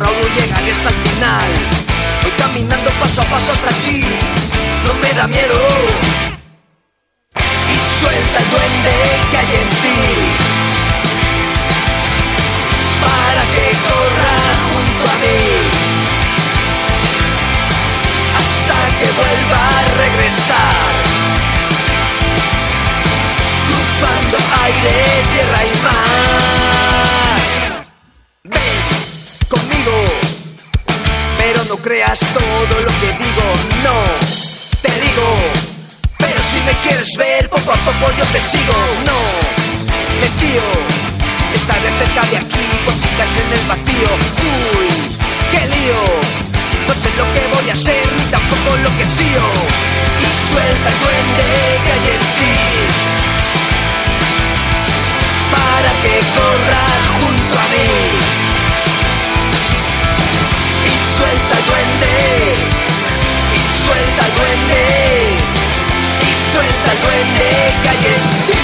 defraudó, llegaré hasta el final. Voy caminando paso a paso hasta aquí, no me da miedo. Y suelta el duende que hay en ti, para que corra junto a mí, hasta que vuelva a regresar, cruzando aire, tierra y mar. Ven conmigo, pero no creas todo lo que digo, no, te digo, pero si me quieres ver, poco a poco yo te sigo, no, me fío, estaré cerca de aquí por si caes en el vacío. Uy, qué lío, no sé lo que voy a ser ni tampoco lo que sío. Y suelta el duende que hay en ti, para que corras junto a mí. Y suelta el duende, y suelta el duende, y suelta el duende que hay en ti.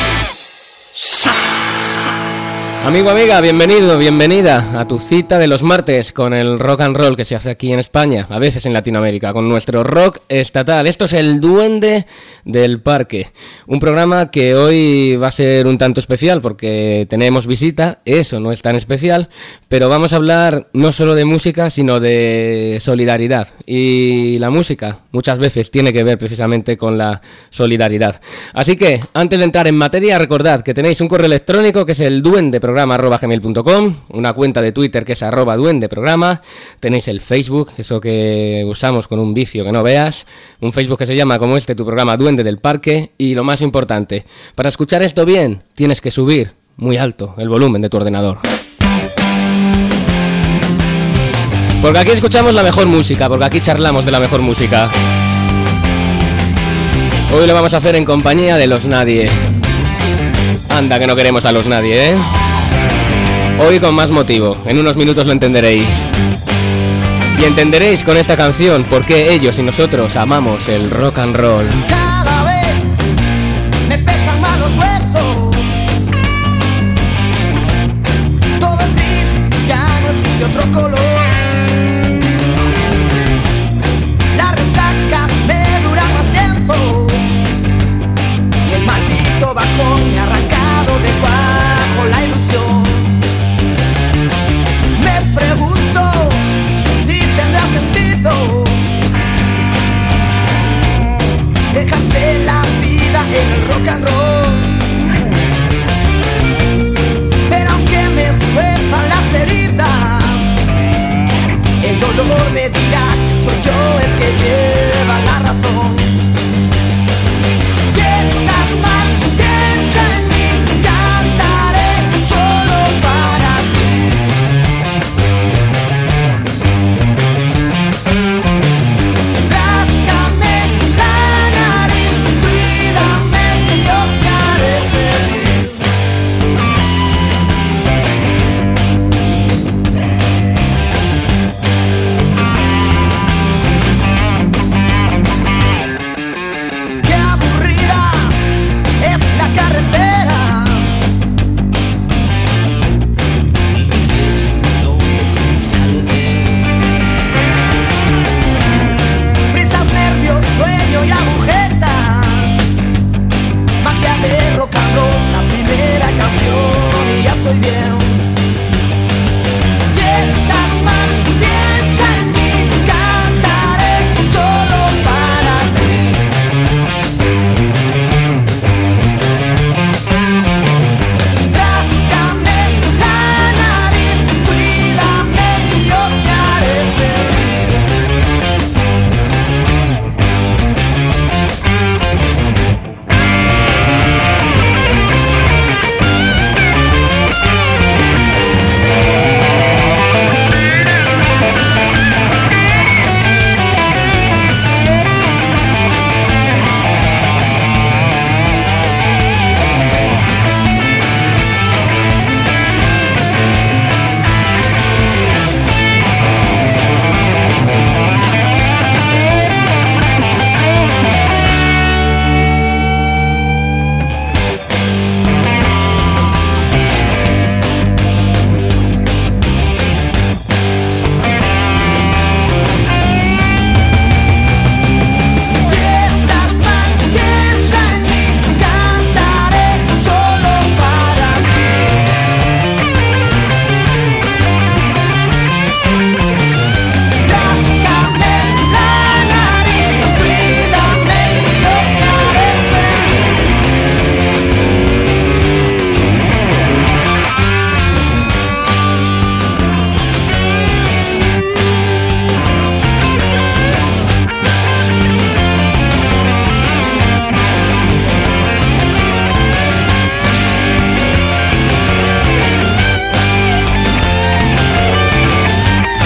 Amigo, amiga, bienvenido, bienvenida a tu cita de los martes con el rock and roll que se hace aquí en España, a veces en Latinoamérica, con nuestro rock estatal. Esto es El Duende del Parque, un programa que hoy va a ser un tanto especial porque tenemos visita, eso no es tan especial, pero vamos a hablar no solo de música, sino de solidaridad. Y la música muchas veces tiene que ver precisamente con la solidaridad. Así que, antes de entrar en materia, recordad que tenéis un correo electrónico que es elduendeprograma@gmail.com, una cuenta de Twitter que es @duendeprograma, tenéis el Facebook, eso que usamos con un vicio que no veas, un Facebook que se llama como este, tu programa Duende del Parque, y lo más importante, para escuchar esto bien, tienes que subir muy alto el volumen de tu ordenador. Porque aquí escuchamos la mejor música, porque aquí charlamos de la mejor música. Hoy lo vamos a hacer en compañía de Los Nadie. Anda que no queremos a Los Nadie, ¿eh? Hoy con más motivo, en unos minutos lo entenderéis. Y entenderéis con esta canción por qué ellos y nosotros amamos el rock and roll. Cada vez me pesan más los huesos. Todo es gris, ya no existe otro color. Las resacas me duran más tiempo, y el maldito bajón me ha arrancado de cuajo la ilusión. Me pregunto si tendrá sentido dejarse la vida en el rock and roll. Pero aunque me escuezan las heridas, el dolor me dirá que soy yo el que lleva la razón. Si estás mal, piensa en mí, cantaré solo para ti. Ráscame la nariz, cuídame y yo te haré feliz.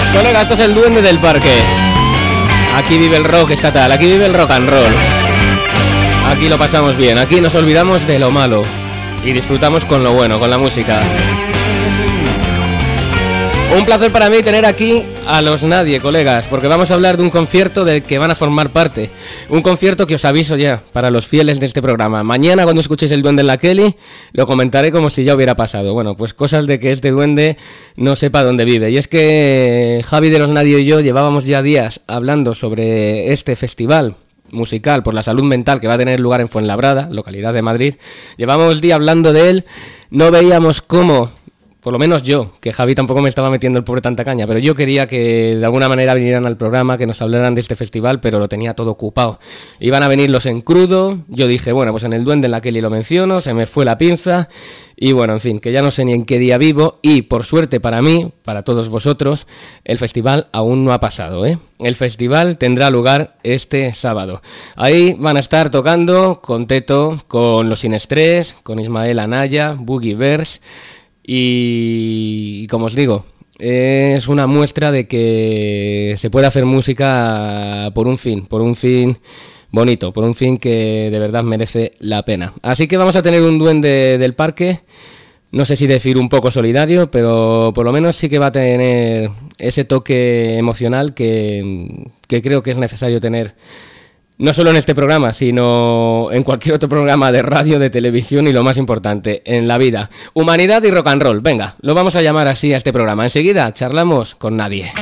Colega, esto es el Duende del Parque. Aquí vive el rock estatal, aquí vive el rock and roll. Aquí lo pasamos bien, aquí nos olvidamos de lo malo y disfrutamos con lo bueno, con la música. Un placer para mí tener aquí a los Nadie, colegas, porque vamos a hablar de un concierto del que van a formar parte. Un concierto que os aviso ya, para los fieles de este programa. Mañana, cuando escuchéis el Duende en la Kelly, lo comentaré como si ya hubiera pasado. Bueno, pues cosas de que este duende no sepa dónde vive. Y es que Javi de los Nadie y yo llevábamos ya días hablando sobre este festival musical por la salud mental que va a tener lugar en Fuenlabrada, localidad de Madrid. Llevábamos días hablando de él, no veíamos cómo... Por lo menos yo, que Javi tampoco me estaba metiendo el pobre tanta caña, pero yo quería que de alguna manera vinieran al programa, que nos hablaran de este festival, pero lo tenía todo ocupado. Iban a venir los En Crudo, yo dije, bueno, pues en el Duende en la Kelly lo menciono, se me fue la pinza, y bueno, en fin, que ya no sé ni en qué día vivo, y por suerte para mí, para todos vosotros, el festival aún no ha pasado, ¿eh? El festival tendrá lugar este sábado. Ahí van a estar tocando con Teto, con Los Sin Estrés, con Ismael Anaya, Boogie Verse. Y como os digo, es una muestra de que se puede hacer música por un fin bonito, por un fin que de verdad merece la pena. Así que vamos a tener un Duende del Parque, no sé si decir un poco solidario, pero por lo menos sí que va a tener ese toque emocional que creo que es necesario tener. No solo en este programa, sino en cualquier otro programa de radio, de televisión y lo más importante, en la vida. Humanidad y rock and roll. Venga, lo vamos a llamar así a este programa. Enseguida charlamos con Nadie.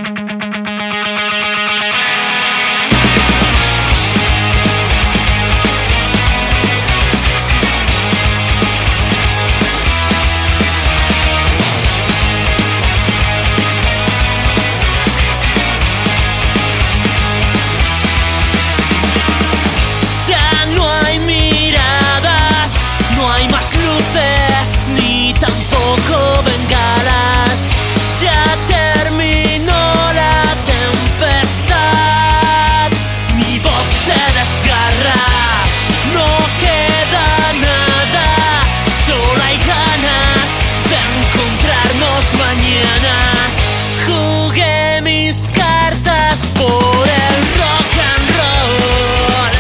Ni tampoco bengalas, ya terminó la tempestad. Mi voz se desgarra, no queda nada, solo hay ganas de encontrarnos mañana. Jugué mis cartas por el rock and roll,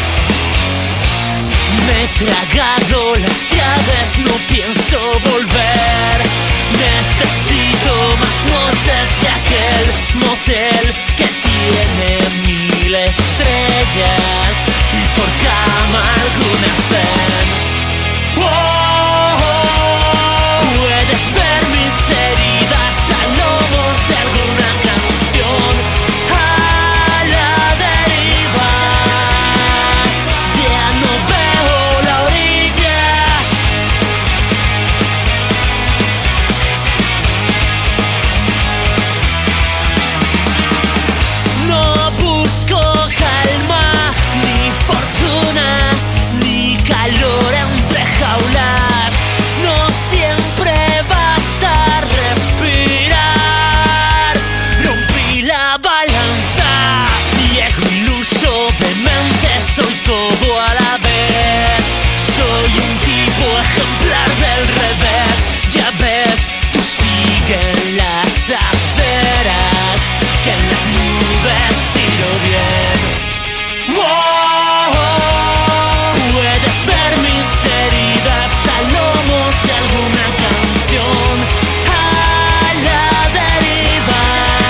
me he tragado las llaves, no pienso volver. Necesito más noches de aquel motel que tiene 1000 estrellas y por cama alguna zen. Oh, oh, oh. Puedes ver mis heridas a lomos de alguna canción a la deriva. Ya no veo la orilla. No busco calma, ni fortuna, ni calor entre jaulas. No siempre basta respirar. Rompí la balanza, ciego, iluso, demente, soy todo a la vez. Soy un tipo ejemplar del revés. Ya ves, tú sigue en las aceras, que en las nubes tiro bien. Oh, oh, oh. Puedes ver mis heridas a lomos de alguna canción a la deriva.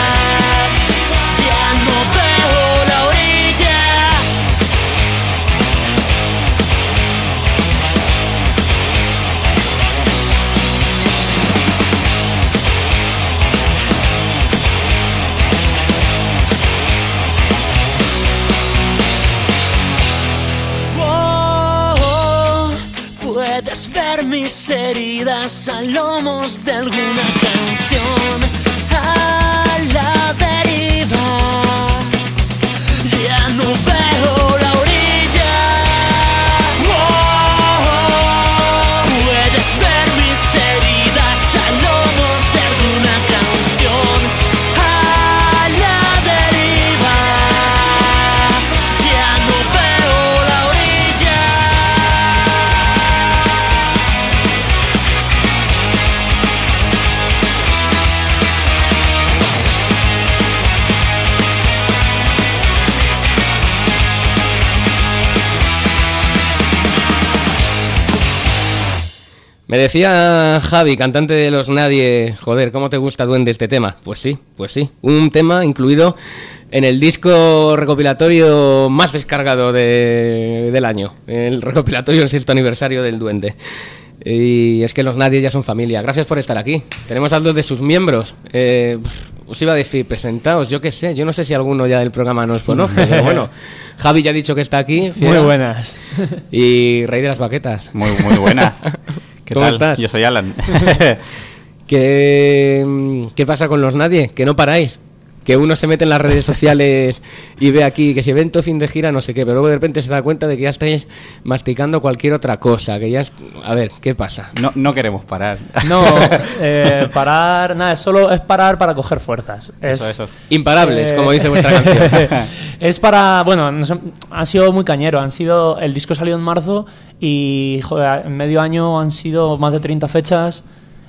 Ya no veo la orilla. Oh, oh, puedes ver mis heridas a lomos de alguna canción a la deriva. Ya no veo la orilla. Oh, oh, oh. Puedes ver mis heridas a lomos de alguna canción a la deriva. Ya no veo la orilla. Me decía Javi, cantante de Los Nadie, joder, ¿cómo te gusta, Duende, este tema? Pues sí. Un tema incluido en el disco recopilatorio más descargado del año, el recopilatorio del 6º aniversario del Duende. Y es que Los Nadie ya son familia. Gracias por estar aquí. Tenemos a 2 de sus miembros. Os iba a decir, presentaos, yo qué sé. Yo no sé si alguno ya del programa nos conoce, pero bueno. Javi ya ha dicho que está aquí. Fiera. Muy buenas. Y Rey de las Baquetas. Muy buenas. ¿Qué ¿Cómo tal? estás? Yo soy Alan. ¿Qué pasa con Los Nadie? Que no paráis. Que uno se mete en las redes sociales y ve aquí que si evento, fin de gira, no sé qué, pero luego de repente se da cuenta de que ya estáis masticando cualquier otra cosa, que ya es... A ver, ¿qué pasa? No queremos parar. No, parar, nada, solo es parar para coger fuerzas. Eso. Imparables, como dice vuestra canción. Es para, bueno, han sido muy cañero, el disco salió en marzo y, joder, en medio año han sido más de 30 fechas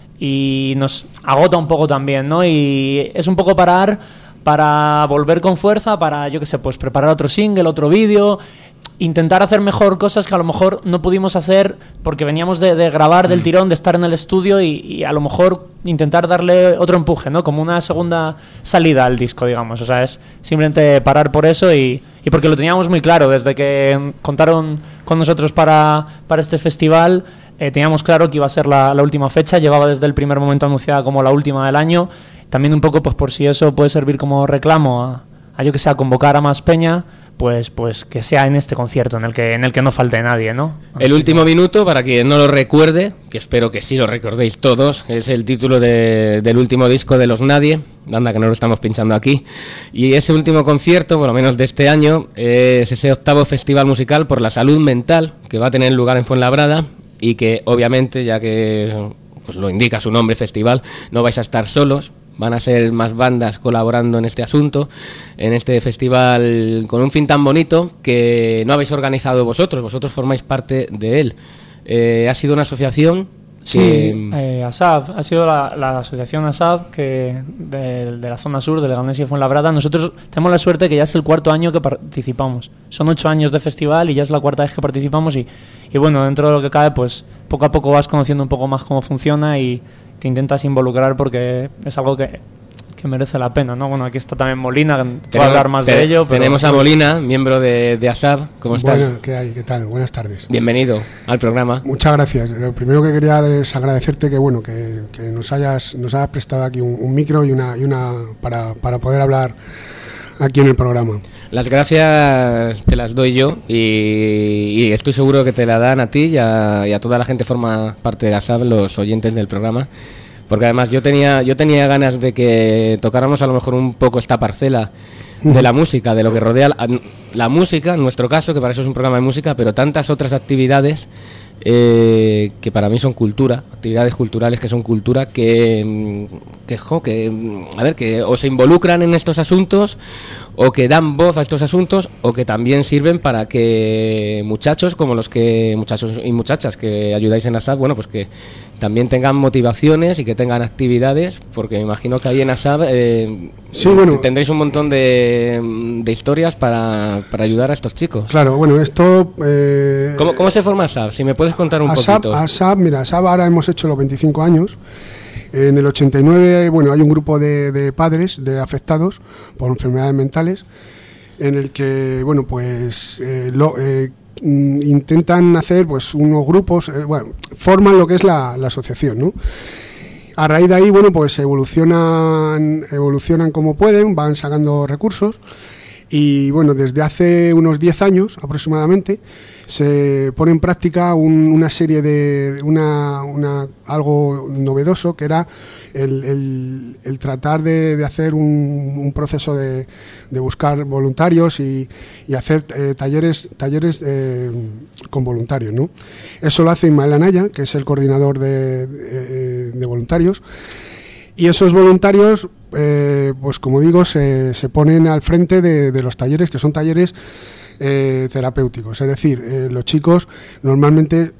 y nos agota un poco también, ¿no? Y es un poco parar para volver con fuerza, para, yo qué sé, pues preparar otro single, otro vídeo, intentar hacer mejor cosas que a lo mejor no pudimos hacer porque veníamos de grabar del tirón, de estar en el estudio y a lo mejor intentar darle otro empuje, ¿no? Como una segunda salida al disco, digamos. O sea, es simplemente parar por eso y porque lo teníamos muy claro. Desde que contaron con nosotros para este festival, teníamos claro que iba a ser la última fecha. Llevaba desde el primer momento anunciada como la última del año. También un poco pues por si eso puede servir como reclamo a yo que sé, a convocar a más peña, pues que sea en este concierto en el que no falte nadie, ¿no? El último minuto, para quien no lo recuerde, que espero que sí lo recordéis todos, es el título del último disco de Los Nadie, anda que no lo estamos pinchando aquí, y ese último concierto, por lo menos de este año, es ese 8º Festival Musical por la Salud Mental, que va a tener lugar en Fuenlabrada, y que obviamente, ya que pues lo indica su nombre, festival, no vais a estar solos. Van a ser más bandas colaborando en este asunto, en este festival con un fin tan bonito que no habéis organizado vosotros formáis parte de él. Ha sido una asociación Sí, ASAB, ha sido la asociación ASAB que de la zona sur, de Leganés y Fuenlabrada. Nosotros tenemos la suerte que ya es el 4º año que participamos. Son 8 años de festival y ya es la 4ª vez que participamos y bueno, dentro de lo que cabe, pues poco a poco vas conociendo un poco más cómo funciona y te intentas involucrar porque es algo que merece la pena, ¿no? Bueno, aquí está también Molina, que va a hablar más de ello. Pero tenemos a Molina, miembro de ASAB. ¿Cómo estás? Bueno, ¿qué hay? ¿Qué tal? Buenas tardes. Bienvenido al programa. Muchas gracias. Lo primero que quería es agradecerte que bueno que nos hayas prestado aquí un micro y una para poder hablar aquí en el programa. Las gracias te las doy yo y estoy seguro que te la dan a ti y a toda la gente que forma parte de ASAB, los oyentes del programa. Porque además yo tenía ganas de que tocáramos a lo mejor un poco esta parcela de la música, de lo que rodea la música, en nuestro caso, que para eso es un programa de música, pero tantas otras actividades que para mí son cultura, actividades culturales que son cultura, que o se involucran en estos asuntos o que dan voz a estos asuntos o que también sirven para que muchachos y muchachas que ayudáis en ASAB, bueno, pues que también tengan motivaciones y que tengan actividades, porque me imagino que ahí en ASAB tendréis un montón de historias para ayudar a estos chicos. Claro, bueno, esto... ¿Cómo se forma ASAB? Si me puedes contar un poquito. ASAB ahora hemos hecho los 25 años. En el 89, bueno, hay un grupo de padres de afectados por enfermedades mentales en el que, bueno, pues intentan hacer pues unos grupos, forman lo que es la asociación, ¿no? A raíz de ahí, bueno, pues evolucionan como pueden, van sacando recursos y, bueno, desde hace unos 10 años aproximadamente se pone en práctica una serie de algo novedoso que era el tratar de hacer un proceso de buscar voluntarios y hacer talleres con voluntarios, ¿no? Eso lo hace Ismael Anaya, que es el coordinador de voluntarios, y esos voluntarios pues como digo se ponen al frente de los talleres, que son talleres terapéuticos, es decir, los chicos normalmente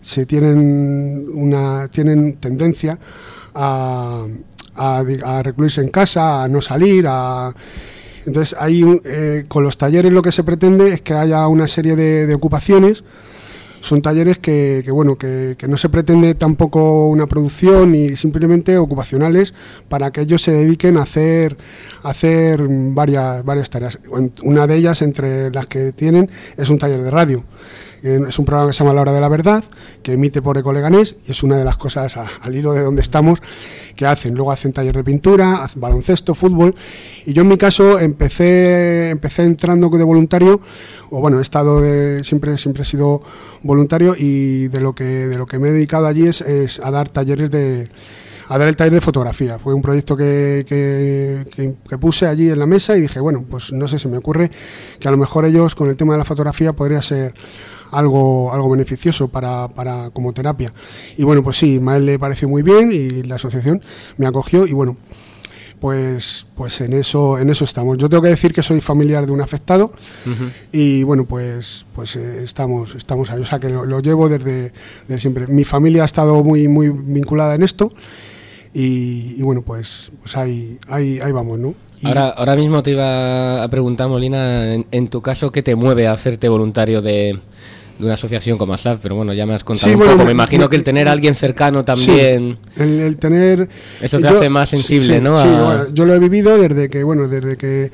tienen tendencia a recluirse en casa, a no salir, entonces ahí con los talleres lo que se pretende es que haya una serie de ocupaciones son talleres que no se pretende tampoco una producción y simplemente ocupacionales para que ellos se dediquen a hacer varias tareas. Una de ellas, entre las que tienen, es un taller de radio. Es un programa que se llama La Hora de la Verdad, que emite por Eco Leganés, y es una de las cosas, al hilo de donde estamos, que hacen. Luego hacen taller de pintura, hacen baloncesto, fútbol, y yo en mi caso empecé entrando de voluntario, he estado siempre he sido voluntario, y de lo que me he dedicado allí es a dar talleres a dar el taller de fotografía. Fue un proyecto que puse allí en la mesa y dije, pues no sé, se me ocurre que a lo mejor ellos con el tema de la fotografía podría ser algo beneficioso para como terapia. Y pues sí, Ismael le pareció muy bien y la asociación me acogió y pues en eso estamos. Yo tengo que decir que soy familiar de un afectado. Uh-huh. Y pues estamos ahí. O sea que lo llevo desde siempre. Mi familia ha estado muy muy vinculada en esto y pues ahí vamos, ¿no? Ahora mismo te iba a preguntar, Molina, en tu caso, ¿qué te mueve a hacerte voluntario de una asociación como ASAF? Pero ya me has contado un poco. Me imagino que el tener a alguien cercano también... Sí, el tener... Eso te hace más sensible, sí, ¿no? Sí, yo lo he vivido desde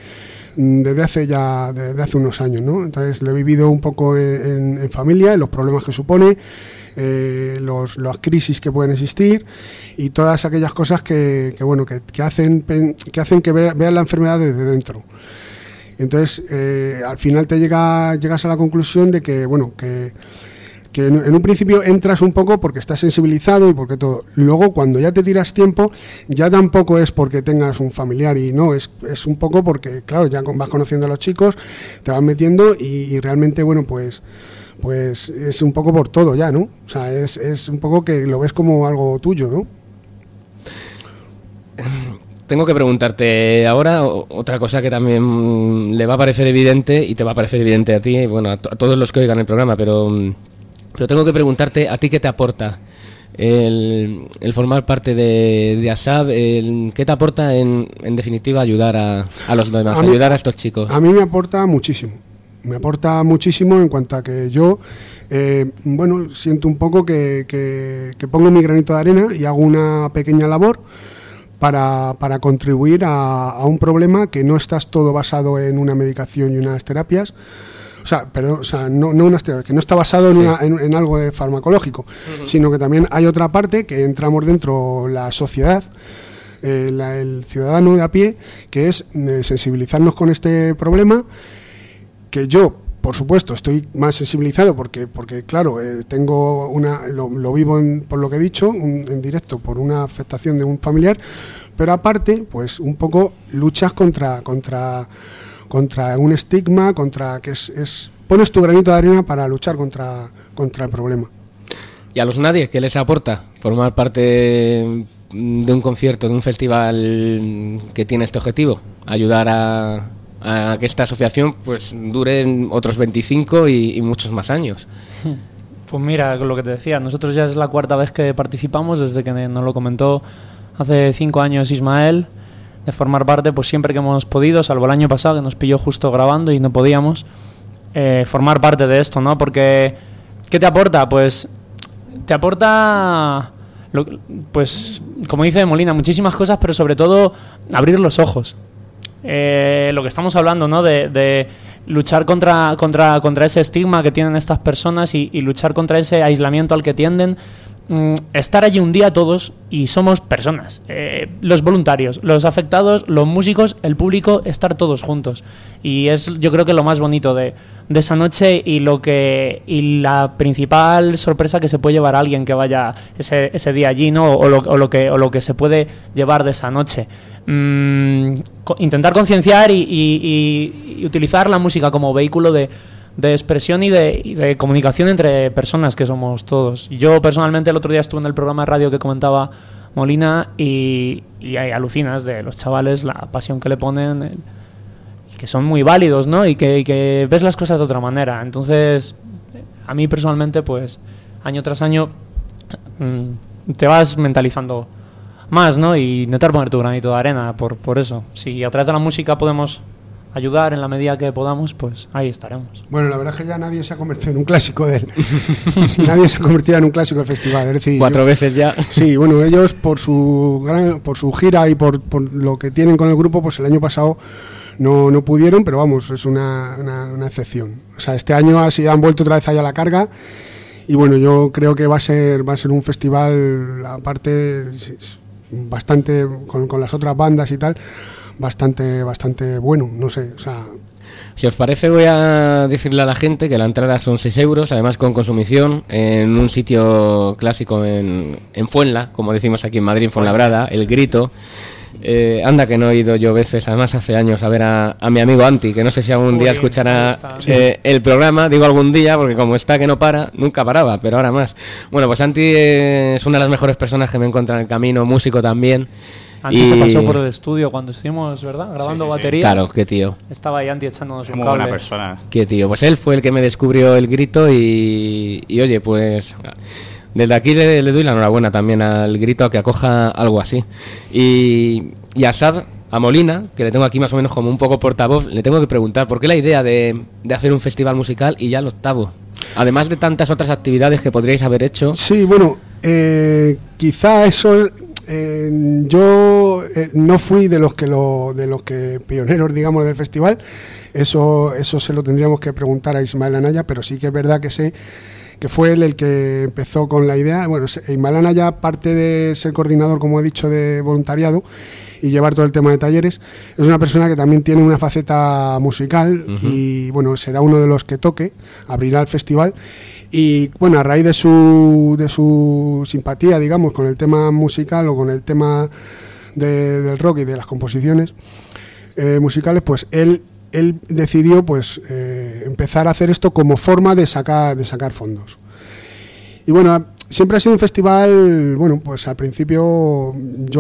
hace unos años, ¿no? Entonces lo he vivido un poco en familia, en los problemas que supone, las crisis que pueden existir y todas aquellas cosas que hacen que vean la enfermedad desde dentro. Entonces, al final llegas a la conclusión de que en un principio entras un poco porque estás sensibilizado y porque todo. Luego, cuando ya te tiras tiempo, ya tampoco es porque tengas un familiar y no, es un poco porque, claro, ya vas conociendo a los chicos, te vas metiendo y realmente, pues es un poco por todo ya, ¿no? O sea, es un poco que lo ves como algo tuyo, ¿no? Tengo que preguntarte ahora otra cosa que también le va a parecer evidente y te va a parecer evidente a ti, a todos los que oigan el programa, pero tengo que preguntarte a ti qué te aporta el formar parte de ASAF, qué te aporta en definitiva ayudar a los demás, ayudar a estos chicos. A mí me aporta muchísimo en cuanto a que yo siento un poco que pongo mi granito de arena y hago una pequeña labor para contribuir a un problema que no estás todo basado en una medicación y unas terapias. No unas terapias, que no está basado en algo de farmacológico, uh-huh. Sino que también hay otra parte que entramos dentro, la sociedad, el ciudadano de a pie, que es sensibilizarnos con este problema, que yo, por supuesto, estoy más sensibilizado porque claro, tengo lo vivo por lo que he dicho, en directo, por una afectación de un familiar, pero aparte, pues un poco luchas contra un estigma, pones tu granito de arena para luchar contra el problema. ¿Y a los nadie qué les aporta formar parte de un concierto, de un festival que tiene este objetivo? Ayudar a que esta asociación pues dure otros 25 y muchos más años. Pues mira, lo que te decía, nosotros ya es la cuarta vez que participamos desde que nos lo comentó hace 5 años Ismael, de formar parte, pues siempre que hemos podido, salvo el año pasado que nos pilló justo grabando y no podíamos, formar parte de esto, ¿no? Porque ¿qué te aporta? Pues te aporta, pues como dice Molina, muchísimas cosas, pero sobre todo abrir los ojos. Lo que estamos hablando, ¿no? De luchar contra ese estigma que tienen estas personas y luchar contra ese aislamiento al que tienden. Estar allí un día todos y somos personas, los voluntarios, los afectados, los músicos, el público, estar todos juntos, y es, yo creo que lo más bonito de esa noche y la principal sorpresa que se puede llevar a alguien que vaya ese día allí, ¿no? o lo que se puede llevar de esa noche. Intentar concienciar y utilizar la música como vehículo de expresión y de comunicación entre personas que somos todos. Yo personalmente el otro día estuve en el programa de radio que comentaba Molina y alucinas de los chavales, la pasión que le ponen, y que son muy válidos, ¿no? Y que ves las cosas de otra manera. Entonces, a mí personalmente, pues, año tras año te vas mentalizando más, ¿no? Y intentar poner tu granito de arena por eso. Si a través de la música podemos ayudar en la medida que podamos, pues ahí estaremos. Bueno, la verdad es que ya nadie se ha convertido en un clásico de él. Nadie se ha convertido en un clásico del festival. Es decir, 4 veces ya. Sí, bueno, ellos por su gira y por lo que tienen con el grupo, pues el año pasado no pudieron, pero vamos, es una excepción. O sea, este año así han vuelto otra vez allá a la carga. Y bueno, yo creo que va a ser un festival, aparte, bastante, con las otras bandas y tal, bastante bueno, no sé, o sea... Si os parece, voy a decirle a la gente que la entrada son 6 euros, además con consumición, en un sitio clásico en Fuenla, como decimos aquí en Madrid, en Fuenlabrada, El Grito. Anda que no he ido yo veces, además hace años, a ver a mi amigo Anti, que no sé si algún día escuchará el programa, digo algún día, porque como está que no para, nunca paraba, pero ahora más. Bueno, pues Anti es una de las mejores personas que me encuentra en el camino, músico también. Anti se pasó por el estudio cuando estuvimos, ¿verdad? Grabando baterías. Claro, qué tío. Estaba ahí Anti echándonos un Muy cable. buena persona. Qué tío, pues él fue el que me descubrió El Grito y oye, pues... Desde aquí le doy la enhorabuena también al Grito a que acoja algo así. Y a Sad, a Molina, que le tengo aquí más o menos como un poco portavoz, le tengo que preguntar, ¿por qué la idea de hacer un festival musical y ya el octavo? Además de tantas otras actividades que podríais haber hecho. Sí, bueno, quizá eso... yo no fui de los que pioneros, digamos, del festival. Eso se lo tendríamos que preguntar a Ismael Anaya, pero sí que es verdad que sé que fue él el que empezó con la idea. Bueno, Ismael Anaya, aparte de ser coordinador, como he dicho, de voluntariado y llevar todo el tema de talleres, es una persona que también tiene una faceta musical. Y bueno, será uno de los que toque, abrirá el festival. Y bueno, a raíz de su simpatía, digamos, con el tema musical o con el tema del rock y de las composiciones musicales, pues él decidió pues empezar a hacer esto como forma de sacar fondos. Y bueno, siempre ha sido un festival, bueno, pues al principio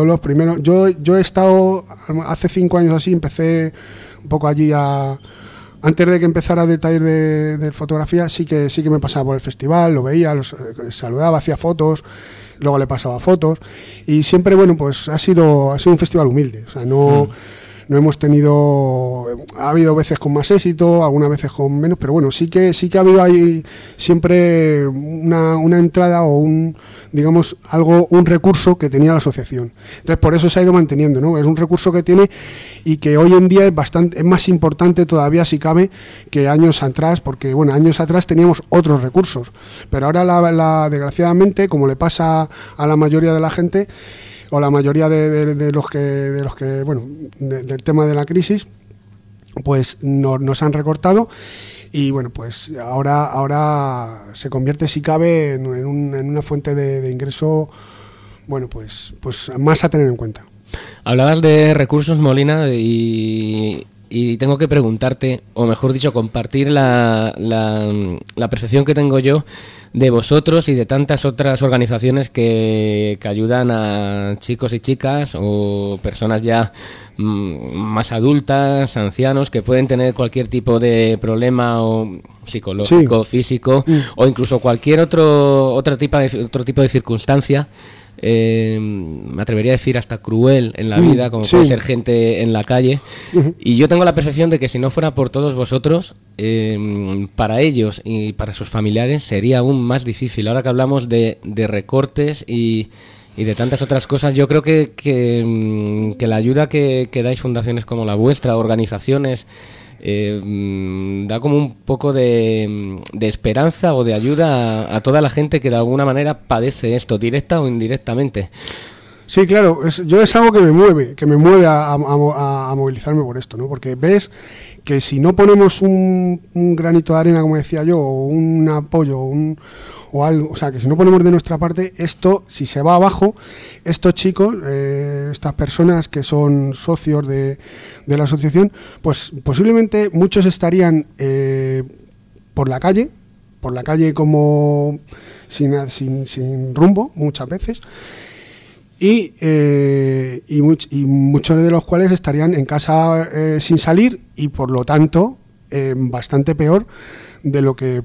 yo he estado hace 5 años así, empecé un poco allí antes de que empezara el taller de fotografía, sí que me pasaba por el festival, lo veía, los saludaba, hacía fotos, luego le pasaba fotos, y siempre, bueno, pues ha sido un festival humilde. O sea, no hemos tenido, ha habido veces con más éxito, algunas veces con menos, pero bueno, sí que ha habido ahí siempre una entrada o un recurso que tenía la asociación. Entonces por eso se ha ido manteniendo, ¿no? Es un recurso que tiene y que hoy en día es más importante todavía, si cabe, que años atrás, porque bueno, años atrás teníamos otros recursos, pero ahora desgraciadamente, como le pasa a la mayoría de la gente, o la mayoría de los que bueno, del tema de la crisis, pues nos han recortado y bueno, pues ahora se convierte, si cabe, en una fuente de ingreso, bueno, pues más a tener en cuenta. Hablabas de recursos, Molina, y tengo que preguntarte, o mejor dicho, compartir la percepción que tengo yo de vosotros y de tantas otras organizaciones que ayudan a chicos y chicas o personas ya más adultas, ancianos, que pueden tener cualquier tipo de problema o psicológico, físico, o incluso cualquier otro tipo de circunstancia. Me atrevería a decir hasta cruel en la vida, como puede ser gente en la calle. Y yo tengo la percepción de que si no fuera por todos vosotros, para ellos y para sus familiares sería aún más difícil. Ahora que hablamos de recortes y de tantas otras cosas, yo creo que la ayuda que dais fundaciones como la vuestra, organizaciones, da como un poco de esperanza o de ayuda a toda la gente que de alguna manera padece esto, directa o indirectamente. Sí, claro, es algo que me mueve a movilizarme por esto, ¿no? Porque ves que si no ponemos un granito de arena, como decía yo, o un apoyo, o algo, o sea, que si no ponemos de nuestra parte, esto, si se va abajo, estos chicos, estas personas que son socios de la asociación, pues posiblemente muchos estarían por la calle como sin rumbo, muchas veces, y muchos de los cuales estarían en casa sin salir y por lo tanto bastante peor de lo que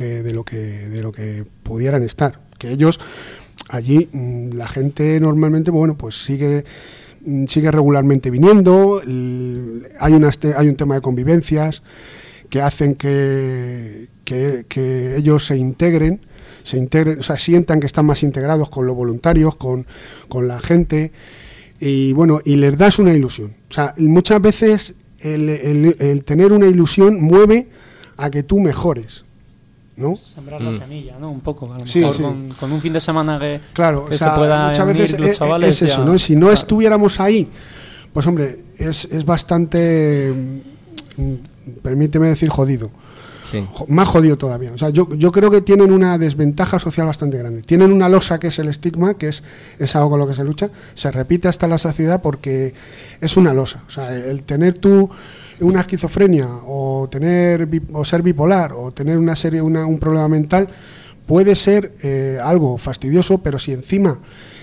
pudieran estar. Que ellos allí, la gente normalmente, bueno, pues sigue sigue regularmente viniendo. Hay un tema de convivencias que hacen que ellos se integren, o sea, sientan que están más integrados con los voluntarios, con la gente, y bueno, y les das una ilusión. O sea, muchas veces el tener una ilusión mueve a que tú mejores, ¿no? Sembrar la semilla, ¿no? Un poco, a lo Sí, mejor sí. Con un fin de semana que Claro, se o sea, pueda muchas unir veces los chavales. es eso, ya- ¿no? Si no claro. estuviéramos ahí, pues hombre, es bastante, permíteme decir, jodido. Sí. Más jodido todavía. O sea, yo creo que tienen una desventaja social bastante grande. Tienen una losa que es el estigma, que es algo con lo que se lucha. Se repite hasta la saciedad porque es una losa. O sea, el tener tú una esquizofrenia o ser bipolar o tener un problema mental puede ser algo fastidioso, pero si encima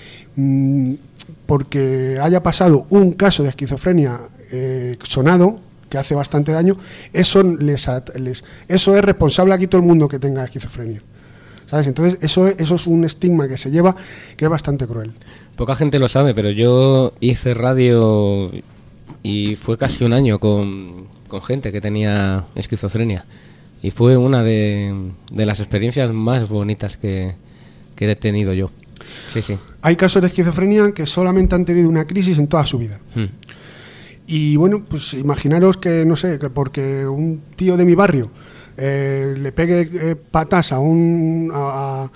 porque haya pasado un caso de esquizofrenia sonado, que hace bastante daño, eso es responsable aquí todo el mundo que tenga esquizofrenia, ¿sabes? Entonces eso es un estigma que se lleva, que es bastante cruel. Poca gente lo sabe, pero yo hice radio y fue casi un año con gente que tenía esquizofrenia, y fue una de las experiencias más bonitas que he tenido yo. Sí, sí. Hay casos de esquizofrenia que solamente han tenido una crisis en toda su vida. Y bueno, pues imaginaros que, no sé, que porque un tío de mi barrio le pegue patas a una,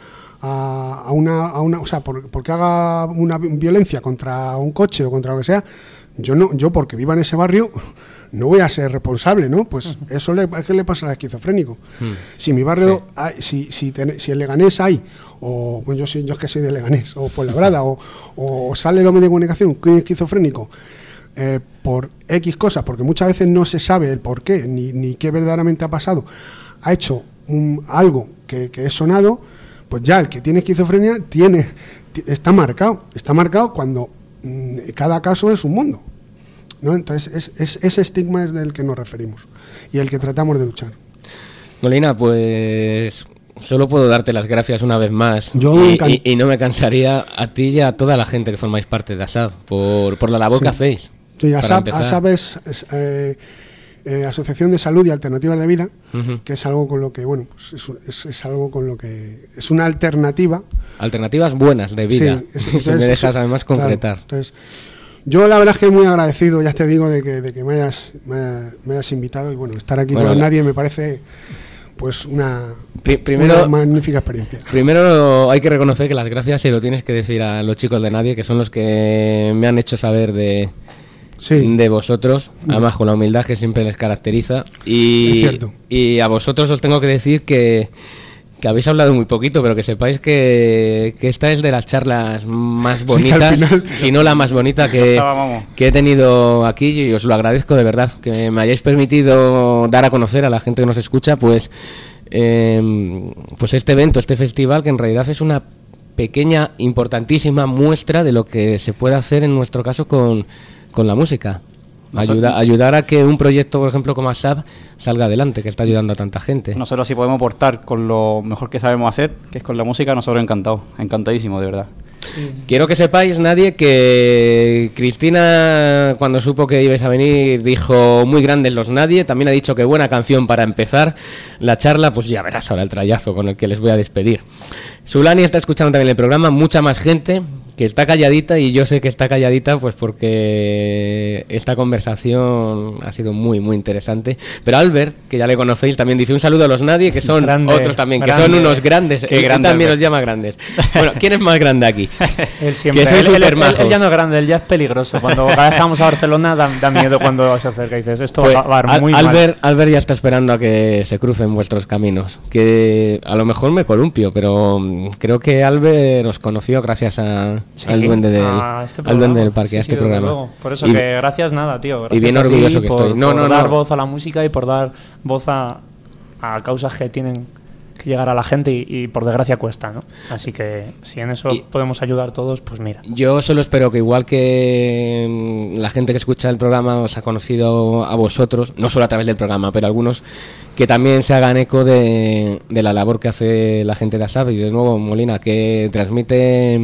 o sea, porque haga una violencia contra un coche o contra lo que sea, yo porque viva en ese barrio no voy a ser responsable, ¿no? Pues eso es que le pasa al esquizofrénico. Si mi barrio, si en Leganés hay, o bueno, yo es que soy de Leganés, o Fuenlabrada, o sale los medios de comunicación que un esquizofrénico por X cosas, porque muchas veces no se sabe el por qué, ni qué verdaderamente ha pasado, ha hecho algo que es sonado, pues ya el que tiene esquizofrenia está marcado cuando cada caso es un mundo, ¿no? Entonces ese estigma es del que nos referimos y el que tratamos de luchar. Molina, pues solo puedo darte las gracias una vez más. Y no me cansaría a ti y a toda la gente que formáis parte de ASAB por la labor que hacéis. Sí, Para ASAB es Asociación de Salud y Alternativas de Vida, que es algo con lo que, bueno, pues es algo con lo que es una alternativa. Alternativas buenas de vida. Sí, si me dejas además concretar. Claro, entonces, yo la verdad es que muy agradecido, ya te digo, de que me hayas invitado, y bueno, estar aquí con nadie me parece pues una magnífica experiencia. Primero hay que reconocer que las gracias se lo tienes que decir a los chicos de Nadie, que son los que me han hecho saber de vosotros, además con la humildad que siempre les caracteriza. Y a vosotros os tengo que decir que habéis hablado muy poquito, pero que sepáis que esta es de las charlas más bonitas, si no la más bonita que he tenido aquí, y os lo agradezco de verdad, que me hayáis permitido dar a conocer a la gente que nos escucha pues este evento, este festival, que en realidad es una pequeña, importantísima muestra de lo que se puede hacer en nuestro caso con la música. Ayudar a que un proyecto, por ejemplo, como ASAB salga adelante, que está ayudando a tanta gente. Nosotros sí podemos aportar con lo mejor que sabemos hacer, que es con la música. Nosotros encantadísimo, de verdad. Sí. Quiero que sepáis, Nadie, que Cristina, cuando supo que ibais a venir, dijo muy grandes los Nadie. También ha dicho que buena canción para empezar la charla. Pues ya verás ahora el trayazo con el que les voy a despedir. Sulani está escuchando también el programa, mucha más gente que está calladita, y yo sé que está calladita pues porque esta conversación ha sido muy muy interesante. Pero Albert, que ya le conocéis, también dice un saludo a los Nadie, que son otros también, que son unos grandes. Él también Albert los llama grandes. Bueno, ¿quién es más grande aquí? Él siempre. Que soy él ya no es majos. grande, él ya es peligroso. Cuando vamos a Barcelona da miedo cuando se acerca y dices, esto pues, va a ir muy mal. Albert ya está esperando a que se crucen vuestros caminos, que a lo mejor me columpio, pero creo que Albert os conoció gracias al duende del parque, a este programa. Luego. Por eso que gracias nada, tío. Gracias y bien orgulloso que estoy. Por dar voz a la música y por dar voz a causas que tienen que llegar a la gente y por desgracia cuesta, ¿no? Así que si en eso podemos ayudar todos, pues mira. Yo solo espero que igual que la gente que escucha el programa os ha conocido a vosotros, no solo a través del programa, pero algunos que también se hagan eco de la labor que hace la gente de ASAB. Y de nuevo, Molina, que transmite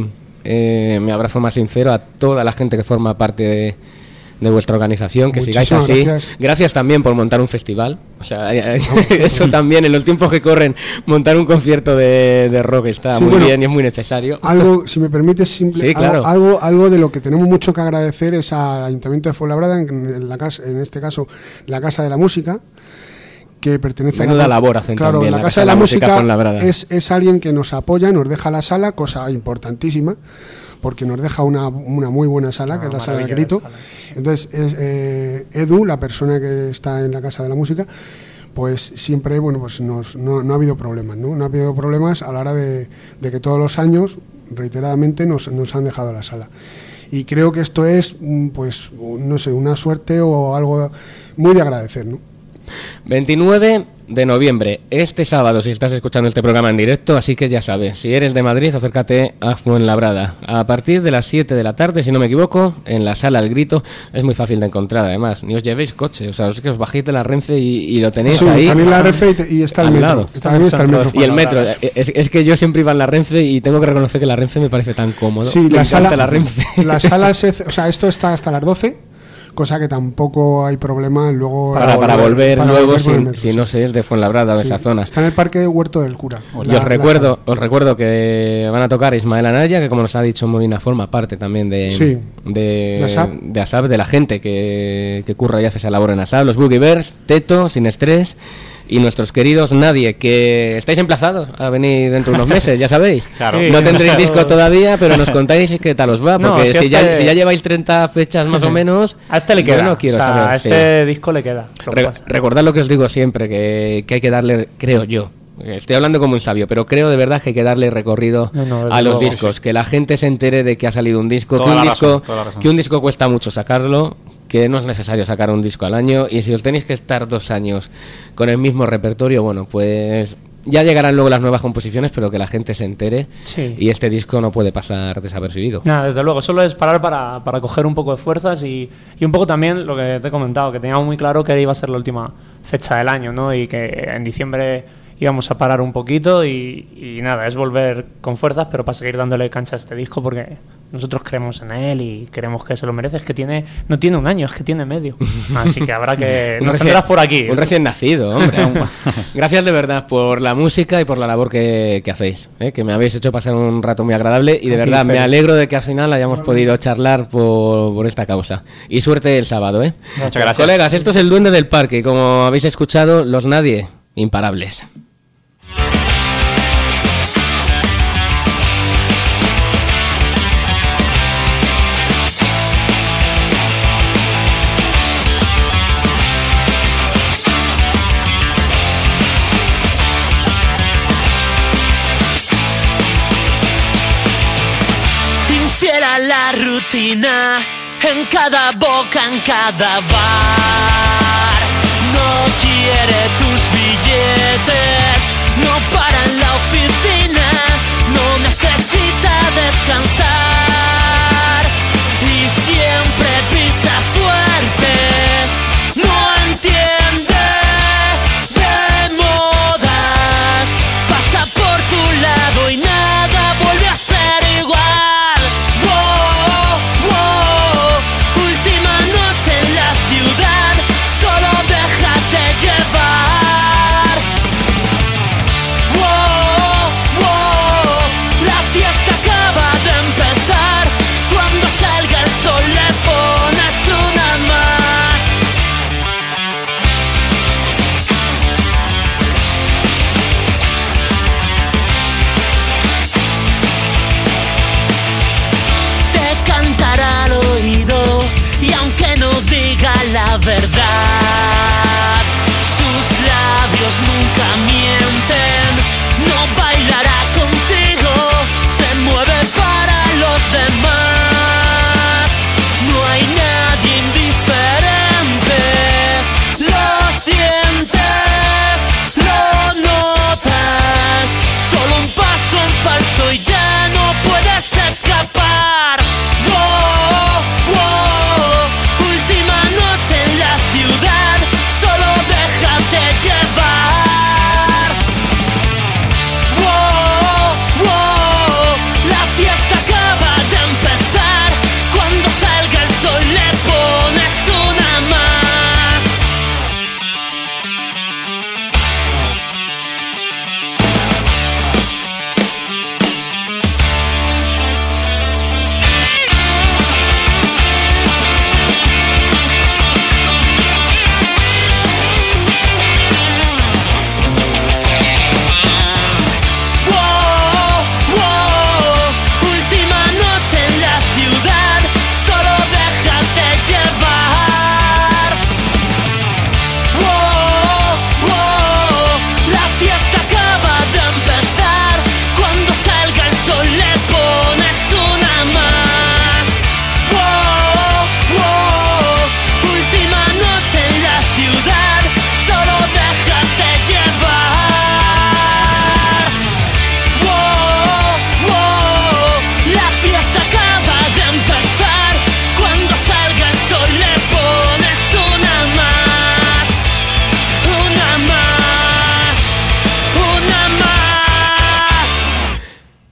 mi abrazo más sincero a toda la gente que forma parte de vuestra organización, que sigáis así. Gracias también por montar un festival. O sea, eso también, en los tiempos que corren, montar un concierto de rock está muy bien y es muy necesario. Algo, si me permites, simple, sí, claro. algo de lo que tenemos mucho que agradecer es al Ayuntamiento de Fuenlabrada, en este caso la Casa de la Música, que pertenece a la labor hacen claro, también, la Casa de la Música es alguien que nos apoya, nos deja la sala, cosa importantísima, porque nos deja una muy buena sala, que es la Sala del Grito. Entonces, Edu, la persona que está en la Casa de la Música, pues siempre, bueno, pues no ha habido problemas, ¿no? No ha habido problemas a la hora de que todos los años, reiteradamente, nos han dejado la sala. Y creo que esto es, pues, no sé, una suerte o algo muy de agradecer, ¿no? 29 de noviembre, este sábado, si estás escuchando este programa en directo, así que ya sabes, si eres de Madrid, acércate a Fuenlabrada a partir de las 7 de la tarde, si no me equivoco, en la Sala El Grito. Es muy fácil de encontrar, además, ni os llevéis coche, o sea, es que os bajéis de la Renfe y lo tenéis ahí. También la Renfe y está el metro. Lado. Está el metro. Y el metro, es que yo siempre iba en la Renfe y tengo que reconocer que la Renfe me parece tan cómodo. Sí, la sala, la Renfe. La sala, o sea, esto está hasta las 12. Cosa que tampoco hay problema luego para volver luego si no se es de Fuenlabrada o de esa zona. Está en el Parque Huerto del Cura. Y os recuerdo que van a tocar Ismael Anaya, que como nos ha dicho Molina forma parte también de ASAP, de la gente que curra y hace esa labor en ASAP, los Boogie Bears, Teto, Sin Estrés y nuestros queridos Nadie, que estáis emplazados a venir dentro de unos meses, ya sabéis. Claro. No tendréis disco todavía, pero nos contáis qué tal os va, porque si ya lleváis 30 fechas más o menos, a este le queda, no quiero saber, a este disco le queda. Recordad lo que os digo siempre, que hay que darle, creo yo, estoy hablando como un sabio, pero creo de verdad que hay que darle recorrido a los discos, que la gente se entere de que ha salido un disco, que un disco cuesta mucho sacarlo, que no es necesario sacar un disco al año, y si os tenéis que estar 2 años con el mismo repertorio, bueno, pues ya llegarán luego las nuevas composiciones, pero que la gente se entere, y este disco no puede pasar desapercibido. Nada, desde luego, solo es parar para coger un poco de fuerzas y un poco también lo que te he comentado, que teníamos muy claro que iba a ser la última fecha del año, ¿no? Y que en diciembre íbamos a parar un poquito y nada, es volver con fuerzas, pero para seguir dándole cancha a este disco, porque nosotros creemos en él y creemos que se lo merece. Es que no tiene un año, es que tiene medio. Así que habrá que... nos tendrás por aquí. Un recién nacido, hombre. Gracias de verdad por la música y por la labor que hacéis, que me habéis hecho pasar un rato muy agradable y de verdad me alegro de que al final hayamos podido charlar por esta causa. Y suerte el sábado, Muchas gracias. Colegas, esto es el Duende del Parque. Como habéis escuchado, los Nadie, imparables. Infiel a la rutina, en cada boca, en cada bar. No quiere tus billetes, no para en la oficina, no necesita descansar y siempre pisa fuerte. No entiende de modas, pasa por tu lado y nada vuelve a ser igual. Última noche en la ciudad,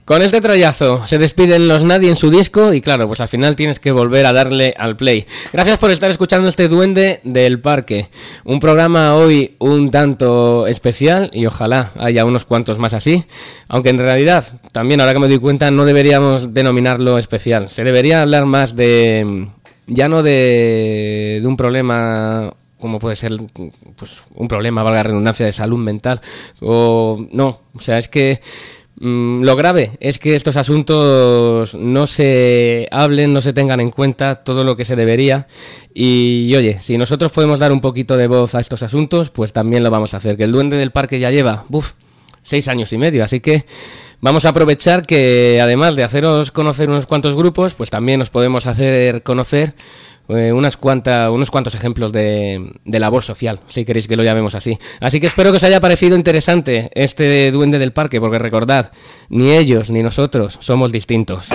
Con este trayazo se despiden los Nadie en su disco y claro, pues al final tienes que volver a darle al play. Gracias por estar escuchando este Duende del Parque. Un programa hoy un tanto especial y ojalá haya unos cuantos más así. Aunque en realidad, también ahora que me doy cuenta, no deberíamos denominarlo especial. Se debería hablar más de... ya no de un problema... como puede ser pues un problema, valga la redundancia, de salud mental. O no, o sea, es que... lo grave es que estos asuntos no se hablen, no se tengan en cuenta todo lo que se debería y oye, si nosotros podemos dar un poquito de voz a estos asuntos, pues también lo vamos a hacer, que el Duende del Parque ya lleva 6 años y medio, así que vamos a aprovechar que además de haceros conocer unos cuantos grupos, pues también os podemos hacer conocer unos cuantos ejemplos de labor social, si queréis que lo llamemos así. Así que espero que os haya parecido interesante este Duende del Parque, porque recordad, ni ellos ni nosotros somos distintos.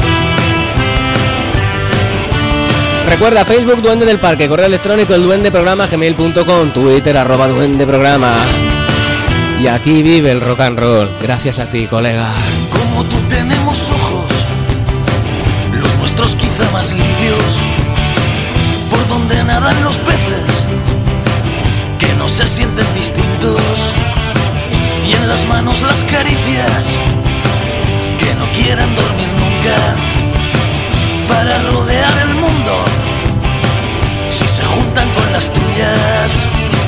Recuerda, Facebook Duende del Parque, correo electrónico elduendeprograma@gmail.com, Twitter @duendeprograma. Y aquí vive el rock and roll, gracias a ti, colega. Como tú tenemos ojos, los nuestros quizá más limpios, por donde nadan los peces, que no se sienten distintos, y en las manos las caricias, que no quieran dormir nunca, para rodear el mundo, si se juntan con las tuyas.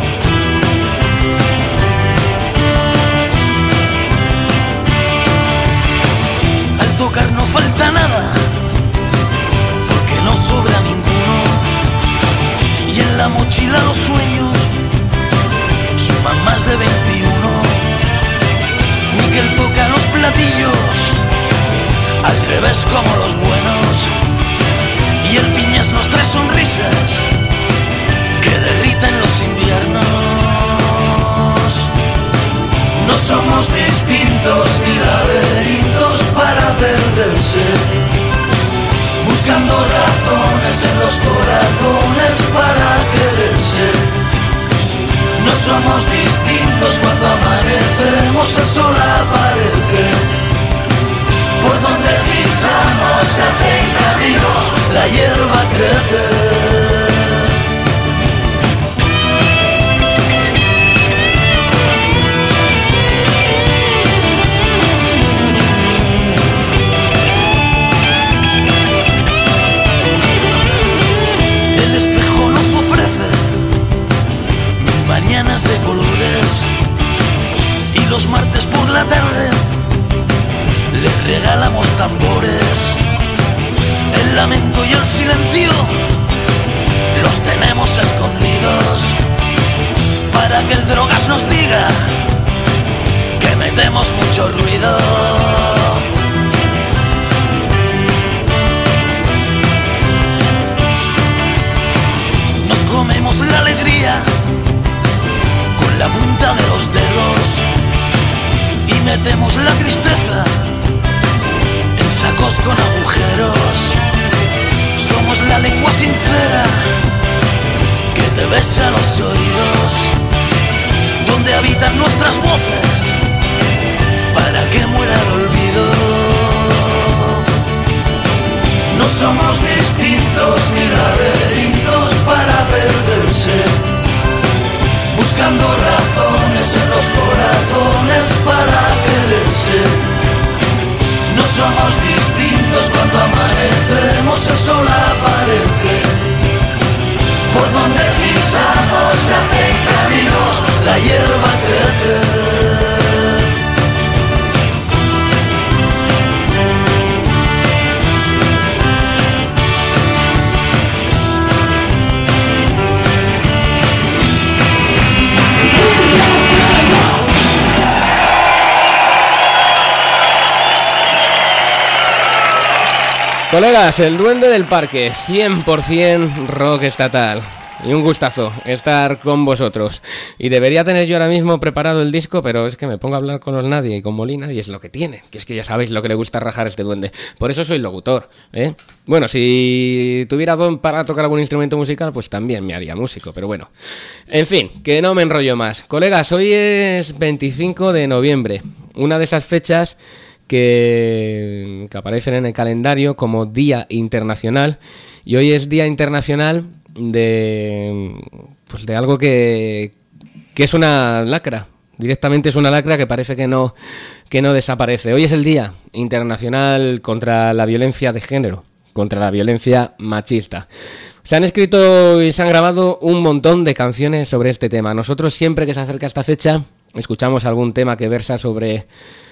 Al tocar no falta nada, porque no sobra ninguno. Y en la mochila los sueños suman más de 21. Miguel toca los platillos al revés como los buenos. Y el Piñas nos trae sonrisas que derriten los inviernos. No somos distintos ni laberintos para perderse, buscando razones en los corazones para quererse. No somos distintos cuando amanecemos, el sol aparece. Por donde pisamos se hacen caminos, la hierba crece. Mañanas de colores, y los martes por la tarde les regalamos tambores. El lamento y el silencio los tenemos escondidos, para que el drogas nos diga que metemos mucho ruido. Nos comemos la alegría la punta de los dedos y metemos la tristeza en sacos con agujeros. Somos la lengua sincera que te besa los oídos, donde habitan nuestras voces para que muera el olvido. No somos distintos ni laberintos para perderse, buscando razones en los corazones para quererse. No somos distintos cuando amanecemos, el sol aparece. Por donde pisamos se hacen caminos, la hierba crece. Colegas, el Duende del Parque, 100% rock estatal. Y un gustazo estar con vosotros. Y debería tener yo ahora mismo preparado el disco, pero es que me pongo a hablar con los Nadie y con Molina y es lo que tiene. Que es que ya sabéis lo que le gusta rajar a este duende. Por eso soy locutor, ¿eh? Bueno, si tuviera don para tocar algún instrumento musical, pues también me haría músico, pero bueno. En fin, que no me enrollo más. Colegas, hoy es 25 de noviembre. Una de esas fechas que aparecen en el calendario como Día Internacional, y hoy es Día Internacional de algo que es una lacra. Directamente es una lacra que parece que no desaparece. Hoy es el Día Internacional contra la violencia de género, contra la violencia machista. Se han escrito y se han grabado un montón de canciones sobre este tema. Nosotros siempre que se acerca esta fecha escuchamos algún tema que versa sobre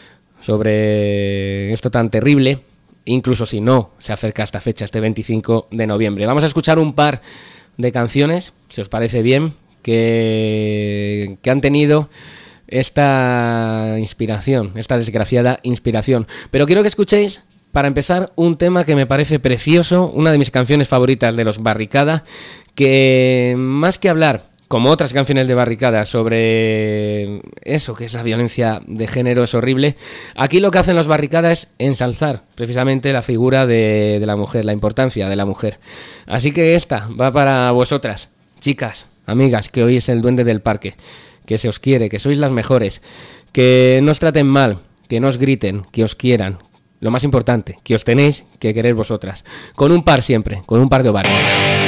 esto tan terrible, incluso si no se acerca esta fecha, este 25 de noviembre. Vamos a escuchar un par de canciones, si os parece bien, que han tenido esta inspiración, esta desgraciada inspiración. Pero quiero que escuchéis, para empezar, un tema que me parece precioso, una de mis canciones favoritas de los Barricada, que más que hablar, como otras canciones de Barricada, sobre eso que es la violencia de género, es horrible, aquí lo que hacen los Barricada es ensalzar precisamente la figura de la mujer, la importancia de la mujer. Así que esta va para vosotras, chicas, amigas, que hoy es el Duende del Parque, que se os quiere, que sois las mejores, que no os traten mal, que no os griten, que os quieran. Lo más importante, que os tenéis que querer vosotras. Con un par siempre, con un par de ovarios.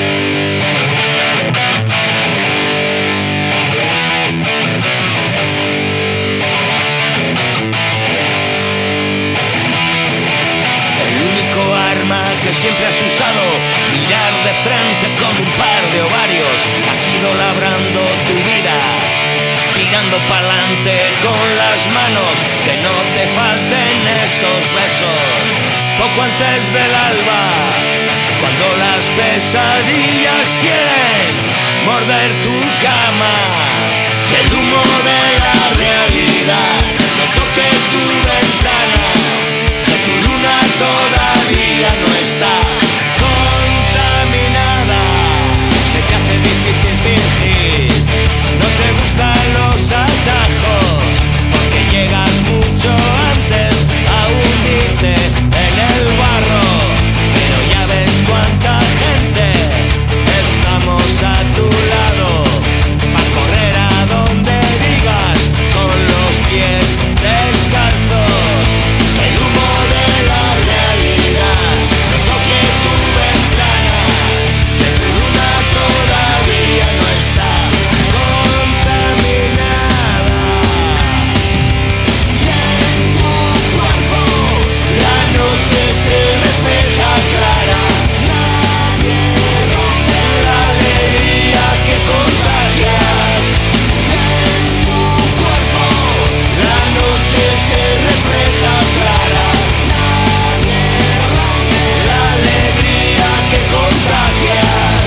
Que siempre has usado, mirar de frente con un par de ovarios, has ido labrando tu vida, tirando pa'lante con las manos, que no te falten esos besos, poco antes del alba, cuando las pesadillas quieren morder tu cama, que el humo de la realidad no toque tu ventana, que tu luna todavía no está contaminada, se te hace difícil fingir, no te gustan los atajos, porque llegas mucho antes a hundirte en el barro, pero ya ves cuánta gente estamos a tu lado, pa' correr a donde digas con los pies descalzos, el humo de la realidad no toque tu ventana, que tu luna todavía no está contaminada. Y en tu cuerpo la noche se refleja clara, nadie rompe la alegría que contagias. Y en tu cuerpo la noche se refleja clara, nadie rompe la alegría que contagias.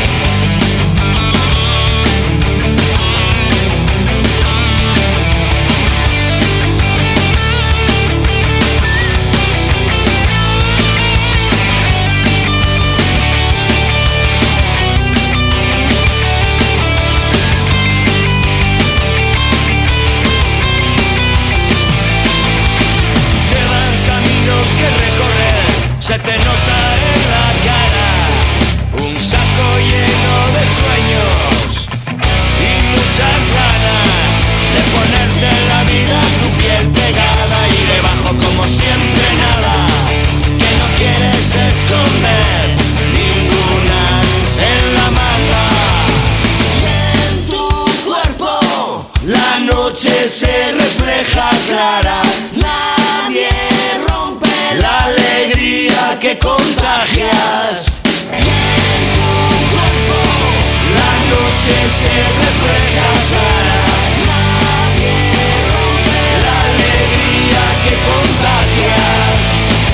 Quedan caminos que recorrer, se te nota en la cara, un saco lleno de sueños y muchas ganas de ponerte la vida a tu piel pegada y debajo como siempre nada, que no quieres esconder ningunas en la manga. Y en tu cuerpo la noche se refleja clara, nadie rompe la alegría que contagias. Y en tu cuerpo la noche se refleja clara, nadie rompe la alegría que contagias.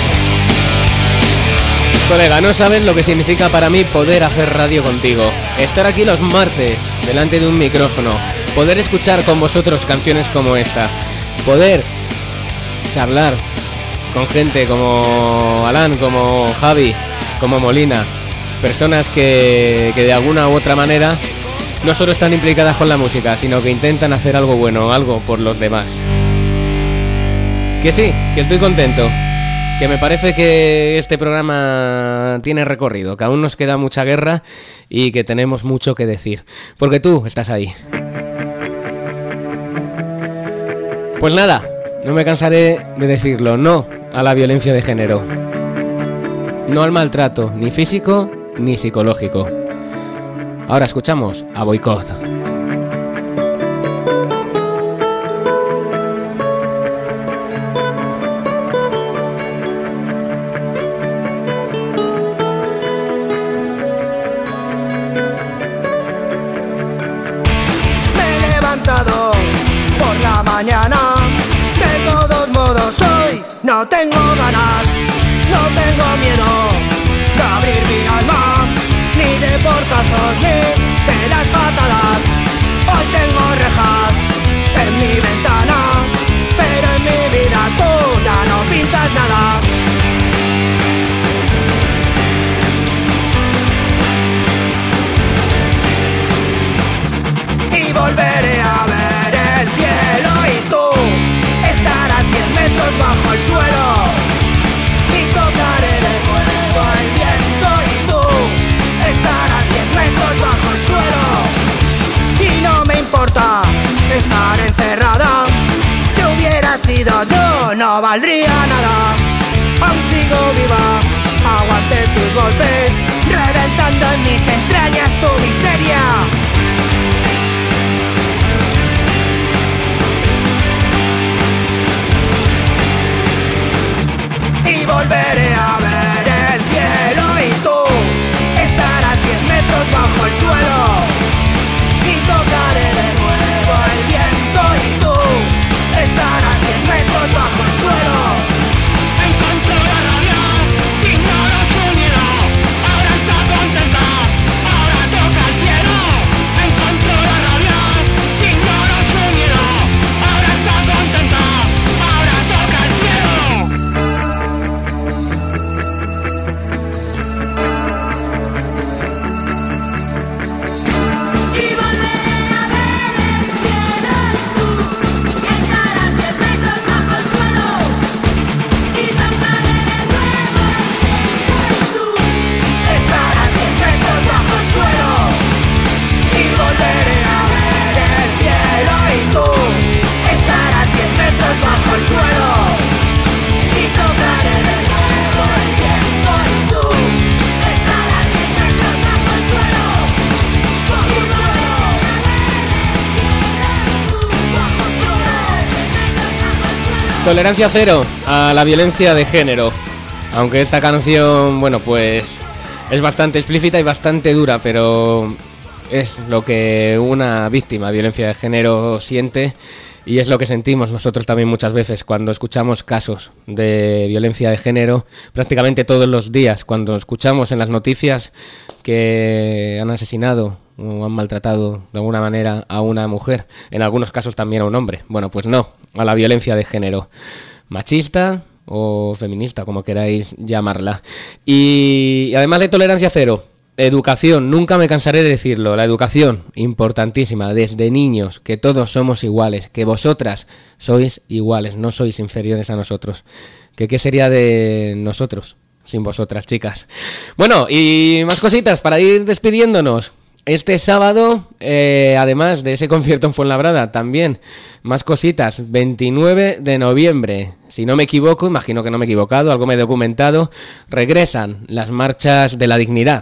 Colega, no sabes lo que significa para mí poder hacer radio contigo. Estar aquí los martes, delante de un micrófono. Poder escuchar con vosotros canciones como esta. Poder charlar con gente como Alan, como Javi, como Molina. Personas que de alguna u otra manera no solo están implicadas con la música, sino que intentan hacer algo bueno, algo por los demás. Que sí, que estoy contento. Que me parece que este programa tiene recorrido, que aún nos queda mucha guerra y que tenemos mucho que decir. Porque tú estás ahí. Pues nada, no me cansaré de decirlo, no a la violencia de género. No al maltrato, ni físico ni psicológico. Ahora escuchamos a Boicot. Por la mañana, de todos modos hoy no tengo ganas, no tengo miedo de abrir mi alma, ni de portazos ni de las patadas. Hoy tengo rejas en mi ventana, pero en mi vida tú ya no pintas nada. Y volveré a ver el cielo y tú estarás 10 metros bajo el suelo. Y tocaré de nuevo el viento y tú estarás 10 metros bajo el suelo. Y no me importa estar encerrada, si hubiera sido yo no valdría nada. Aún sigo viva, aguanté tus golpes, reventando en mis entrañas tu miseria. Y volveré a ver el cielo y tú estarás 10 metros bajo el suelo. Y tocaré de nuevo el viento y tú estarás 10 metros bajo el suelo. Encontró la rabia, ignoró su miedo, ahora está contenta, ahora toca el cielo. Encontró la rabia, ignoró su miedo, ahora está contenta, ahora toca el cielo. Tolerancia cero a la violencia de género. Aunque esta canción, bueno, pues es bastante explícita y bastante dura, pero es lo que una víctima de violencia de género siente y es lo que sentimos nosotros también muchas veces cuando escuchamos casos de violencia de género, prácticamente todos los días, cuando escuchamos en las noticias que han asesinado o han maltratado de alguna manera a una mujer, en algunos casos también a un hombre. Bueno, pues no, a la violencia de género, machista o feminista, como queráis llamarla. Y además de tolerancia cero, educación, nunca me cansaré de decirlo, la educación, importantísima, desde niños, que todos somos iguales, que vosotras sois iguales, no sois inferiores a nosotros. Que qué sería de nosotros sin vosotras, chicas. Bueno, y más cositas para ir despidiéndonos. Este sábado, además de ese concierto en Fuenlabrada, también más cositas, 29 de noviembre, si no me equivoco, imagino que no me he equivocado, algo me he documentado, regresan las marchas de la dignidad.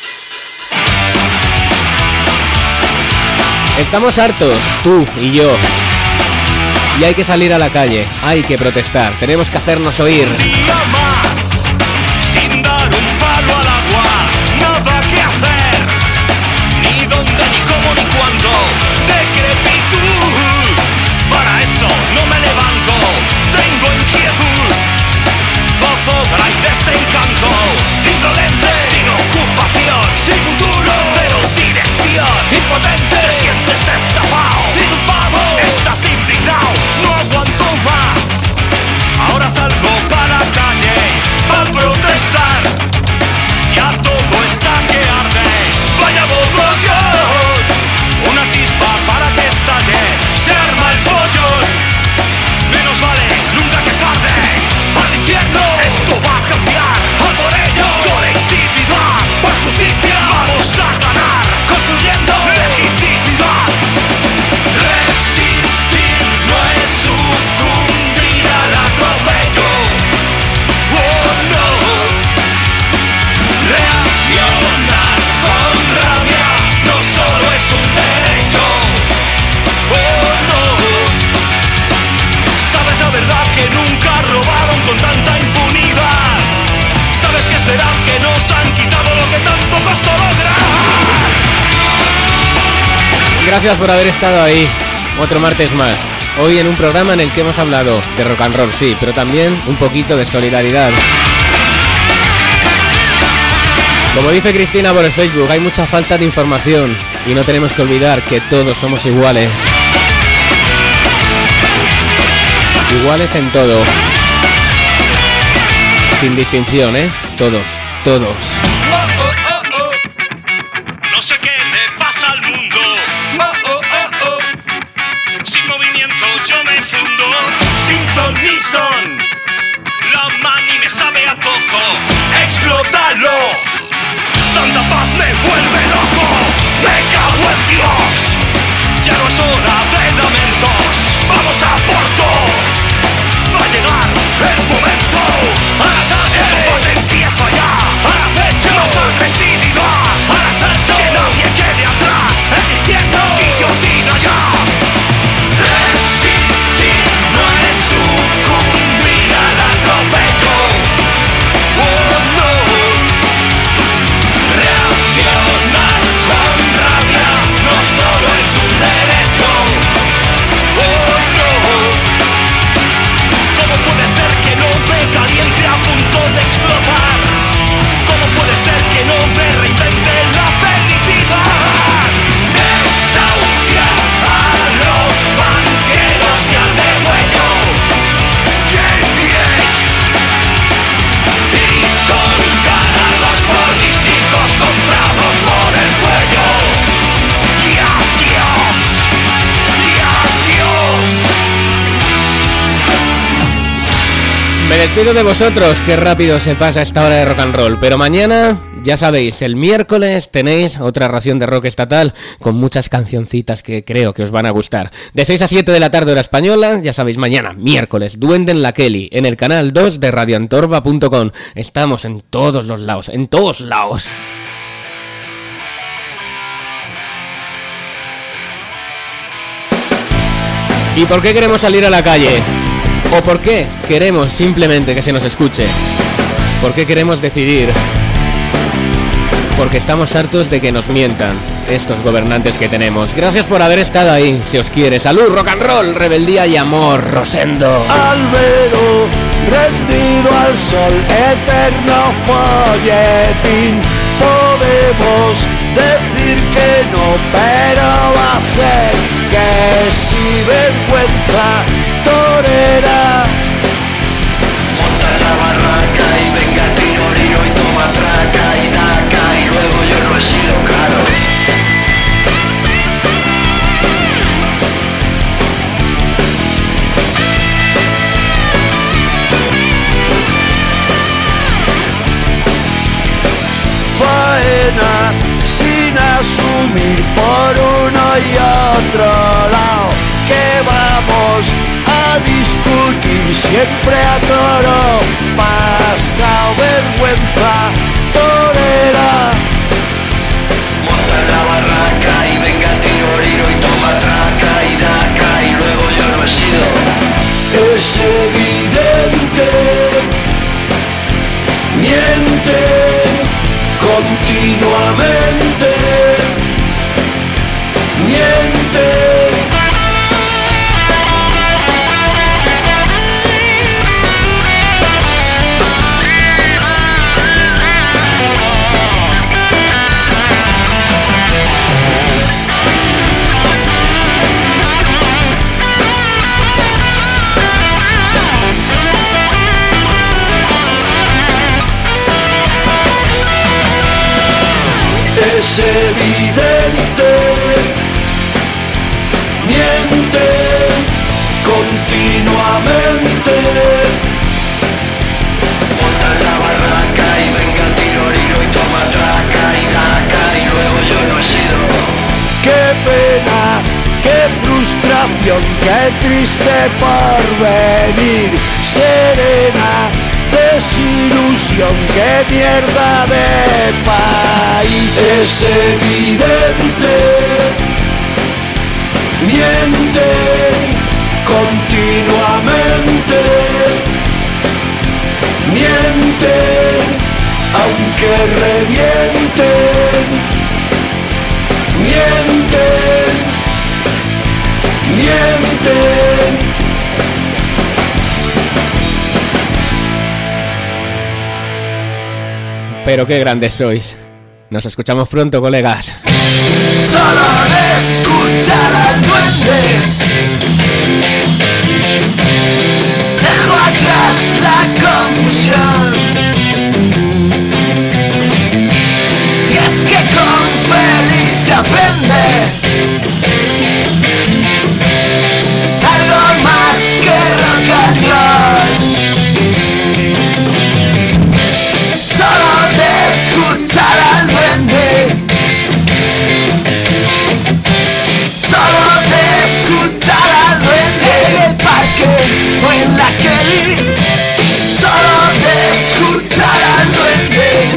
Estamos hartos, tú y yo, y hay que salir a la calle, hay que protestar, tenemos que hacernos oír. Un día más, sin dar un palo al agua, nada que hacer, ni dónde, ni cómo, ni cuándo, decrepitud, para eso no me levanto, tengo inquietud, zozobra y desencanto, indolente, sin ocupación, sin futuro, cero dirección, impotente, te sientes estafado, sin pago, estás indignado, no aguanto más, ahora salgo para la calle Gracias por haber estado ahí. Otro martes más. Hoy en un programa en el que hemos hablado de rock and roll, sí, pero también un poquito de solidaridad. Como dice Cristina por el Facebook, hay mucha falta de información y no tenemos que olvidar que todos somos iguales. Iguales en todo. Sin distinción, ¿eh? Todos, todos. No sé qué le pasa al mundo. Sin movimiento yo me fundo. Sin ton ni son. La mani me sabe a poco. ¡Explótalo! Tanta paz me vuelve loco. Me cago en Dios. Ya no es hora de lamentos. Vamos a por todo. Va a llegar el momento. El combate empieza ya. Más agresividad. Que nadie quede atrás. Guillotina ya. Resistir no es sucumbir al atropello. Oh no. Reaccionar con rabia no solo es un derecho. Oh no. ¿Cómo puede ser que no me caliente a punto de explotar? ¿Cómo puede ser que no me reinvente la felicidad? Desahucia a los banqueros y al degüello. ¡Qué bien! Y colgar a los políticos comprados por el cuello. ¡Y adiós! ¡Y adiós! Me despido de vosotros, qué rápido se pasa esta hora de rock and roll. Pero mañana, ya sabéis, el miércoles tenéis otra ración de rock estatal con muchas cancioncitas que creo que os van a gustar. De 6 a 7 de la tarde hora española, ya sabéis, mañana, miércoles, Duende en la Kelly, en el canal 2 de radioantorba.com. Estamos en todos los lados, en todos lados. ¿Y por qué queremos salir a la calle? ¿O por qué queremos simplemente que se nos escuche? ¿Por qué queremos decidir? Porque estamos hartos de que nos mientan estos gobernantes que tenemos. Gracias por haber estado ahí. Si os quiere, salud, rock and roll, rebeldía y amor, Rosendo. Albero, rendido al sol, eterno folletín. Podemos decir que no, pero va a ser que si vergüenza torera. Monta en la barraca y venga tiro y toma traca y daca y luego yo no he sido claro. Faena sin asumir por uno y otro lado, que vamos a discutir siempre a toro pasado, vergüenza torera. Monta en la barraca y venga tiro y toma traca y daca y luego yo no he sido. Es evidente, miente continuamente, miente. Es evidente, miente continuamente. Monta en la barraca y venga tiro y toma traca y daca y luego yo no he sido. Qué pena, qué frustración, qué triste porvenir. Serena, desilusión, qué mierda de país. Es evidente, miente continuamente, miente aunque revienten, miente aceite. Pero qué grandes sois. Nos escuchamos pronto, colegas. Solo de escuchar al duende dejo atrás la confusión. Y es que con Félix se aprende algo más que rock and roll. Solo de escuchar al duende, solo de escuchar al duende en el parque o en la Kelly, solo de escuchar al duende,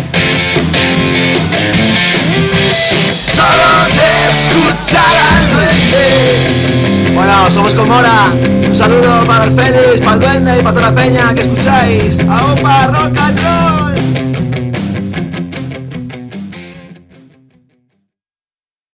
solo de escuchar al duende. Bueno, somos Comora. Un saludo para el Félix, para el duende y para toda la peña que escucháis. ¡Aupa, rock and roll!